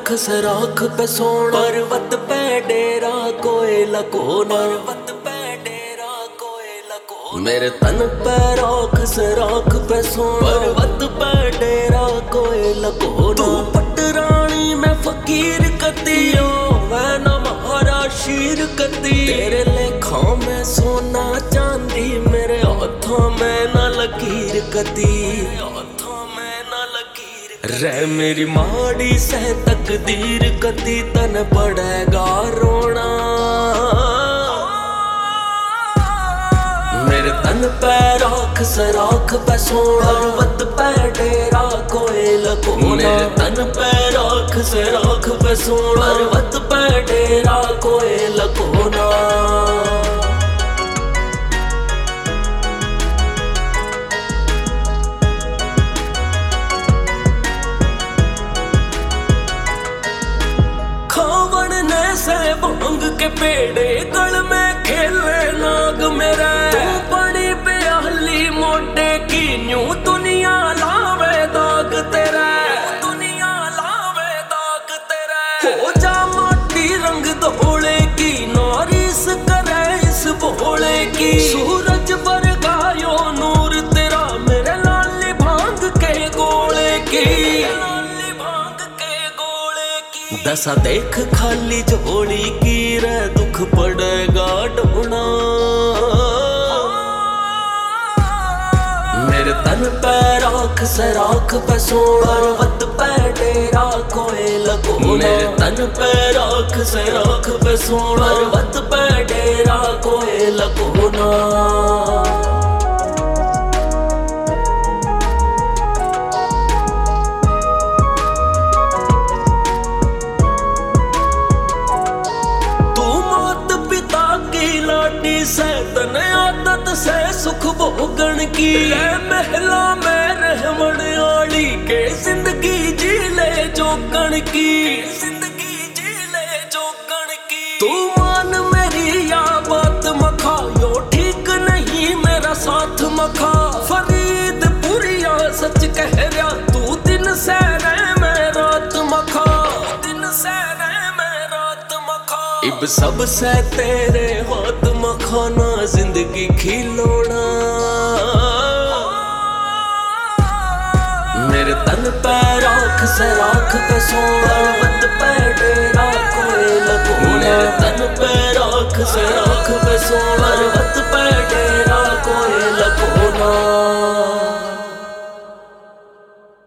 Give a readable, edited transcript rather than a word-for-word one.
से राख पे सोना, पर्वत पे डेरा कोई लकोना, पर्वत पे डेरा कोई लकोना। मेरे तन पे राख से राख पे सोना, पर्वत पे डेरा कोई लकोना। तू पटरानी में फकीर कतियो, मैं न महारा शीर कती। तेरे लेखा में सोना चांदी, मेरे हाथों में न लकीर कती, हाथों में न लकीर। रे मेरी माड़ी से तकदीर कती, तन पड़ेगा रोना। मेरे तन पे राख से राख पे सोना, पर्वत पे डेरा कोई लकोना। मेरे तन पे राख से राख पे सोना, पर्वत पे डेरा कोई लकोना। से भांग के पेड़े गल में खेले नाग मेरा, तू बड़ी बेहली मोटे की न्यू दुनिया लावे दाग तेरा, दुनिया लावे दाग तेरा। हो जा माटी रंग धोले की, नारिस करे इस भोले की। सूरज बरगायो नूर तेरा, मेरे लाली भांग के गोले की, दशा देख खाली झोली की रे, दुख पड़ेगा ढूंढना। मेरे तन पे राख से राख पे सोना, पर्वत पे डेरा कोई लकोना। मेरे तन पे राख से राख पे सोना, पर्वत पे डेरा कोई लकोना। से तन आदत से सुख भोगन की, महला में रहमन आली के जिंदगी जी ले जोगन की, जिंदगी जी ले जोगन की। तू मान मेरी या बात मखा, यो ठीक नहीं मेरा साथ मखा। फरीद पुरिया सच कह रहा, तू दिन से रह मैं रात मखा, दिन से रह मैं रात मखा। इब सब से तेरे हाथ मखाना, जिंदगी खिलौना। मेरे तन पे राख से राख पे सोना, पर्वत पे डेरा कोई लकोना। मेरे तन पे राख से राख पे सोना।